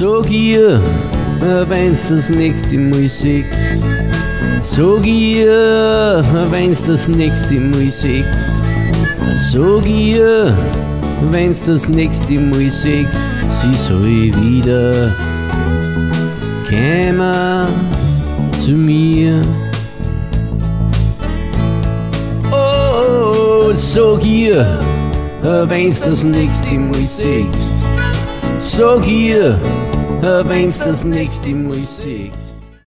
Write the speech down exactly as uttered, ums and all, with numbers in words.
Sag ihr, wenn's das nächste Mal siehst. Sag ihr, wenn's das nächste Mal siehst. Sag ihr, wenn's das nächste Mal siehst. Sie soll wieder kommen zu mir. Oh, sag ihr, wenn's das nächste Mal siehst. Sag ihr, wenn's das nächste Mal siehst.